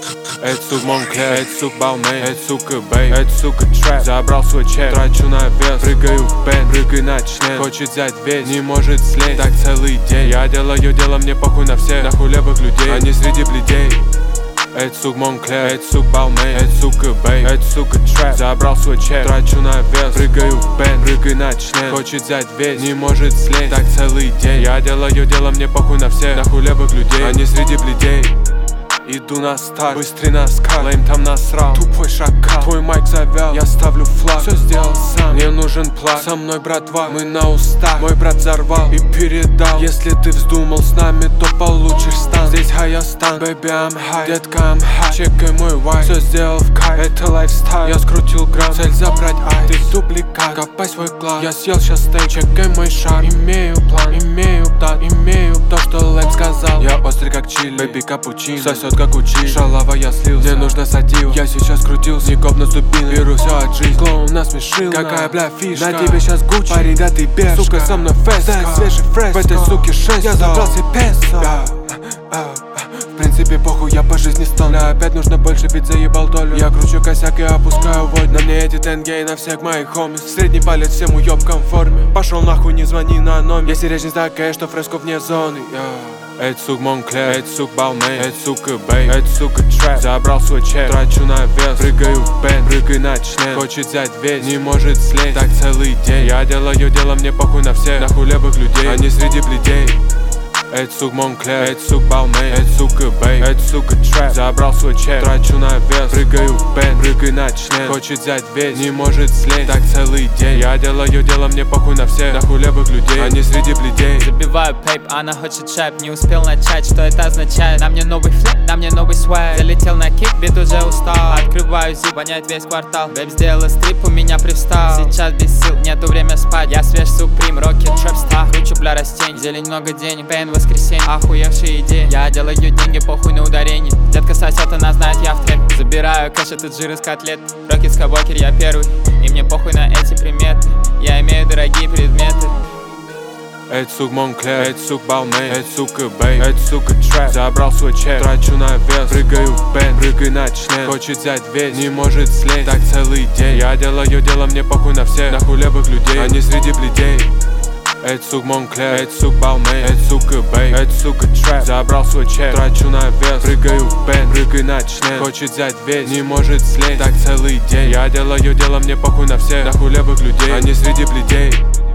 Эта сука Монклер, эта сука Балмей, эта сука Бэй, эта сука Трэп. Забрал свой чек, трачу на вес, прыгаю в бен, прыгай на член. Хочет взять весь, не может слезть, так целый день. Я делаю дело, мне похуй на всех, на хулебых людей, а не среди бледей. Эта сука Монклер, эта сука Балмей, эта сука Бэй, эта сука Трэп. Забрал свой чек, трачу на вес, прыгаю в бен, прыгай на член. Хочет взять весь, не может слезть, так целый день. Я делаю дело, мне похуй на всех, на хулебых людей, а не среди бледей. Иду на старт, быстрый на скат, лейм там насрал, тупой шакал. Твой майк завял, я ставлю флаг, все сделал сам, мне нужен плаг. Со мной братва, мы на устах, мой брат взорвал и передал. Если ты вздумал с нами, то получишь стан. Здесь Хайостан, baby I'm high, детка I'm high. Чекай мой вайп, все сделал в кайф, это лайфстайл. Я скрутил грамм, цель забрать айс, ты дубликат, копай свой класс. Я съел щас стейк, чекай мой шар. Имею план, имею дат, имею то, что лэп сказал. Я острый как чили, baby капучино, сосет как учи, шалава я слился, мне нужно садил. Я сейчас крутился, не коп наступил, беру все от жизни. Клоун насмешил, какая бля фишка, на тебе сейчас Гуччи, парень да ты бешка. Сука со мной фест, дай свежий фрест, в этой суке 6, я забрал себе песо. В принципе похуй, я по жизни стал, мне опять нужно больше пить, заебал долю. Я кручу косяк и опускаю войд, на мне эти тенге и на всех моих хомис. Средний палец всем уёбкам в форме, пошел нахуй, не звони на номер. Если речь не такая, что фреско вне зоны. Эта сука Монклер, эта сука Балмей, эта сука Бэй, эта сука Трэп. Забрал свой чек, трачу на вес, прыгаю в бен, прыгай на член. Хочет взять весь, не может слезть, так целый день. Я делаю дело, мне похуй на всех, на хулебых людей, а не среди бледей. Эта сука Монклер, эта сука Балмей, эта сука Бэй, эта сука Трэп. Забрал свой чек, трачу на вес, прыгаю в бен, прыгай на член. Хочет взять весь, не может слезть, так целый день. Я делаю дело, мне похуй на всех, на хулебых людей, а не среди бледей. Забиваю пейп, она хочет шайп, не успел начать, что это означает? На мне новый флип, на мне новый свайп. Залетел на кик, бит уже устал. Открываю зип, воняет весь квартал. Бэйб сделала стрип, у меня привстал. Сейчас без сил, нету время спать. Я свеж суприм, рокет, трэп стар. Кручу бля растений, зелень много денег, пейн воскресенье, охуевшие идеи. Я делаю деньги, похуй на ударение. Детка сосет, она знает, я в трек. Забираю кэш, этот жир из котлет. Рокет, скабокер, я первый, и мне похуй на эти приметы. Я имею дорогие предметы. Эта сука Монклер, эта сука Балмей, эта сука Бэй, эта сука Трэп. Забрал свой чек, трачу на вес, прыгаю в бен, прыгай на член. Хочет взять весь, не может слезть, так целый день. Я делаю дело, мне похуй на всех, на хулебых людей, а не среди бледей. Эта сука Монклер, эта сука Балмей, эта сука Бэй, эта сука Трэп. Забрал свой чек, трачу на вес, прыгаю в бен, прыгай на член. Хочет взять весь, не может слезть, так целый день. Я делаю дело, мне похуй на всех, на хулебых людей, а не среди бледей.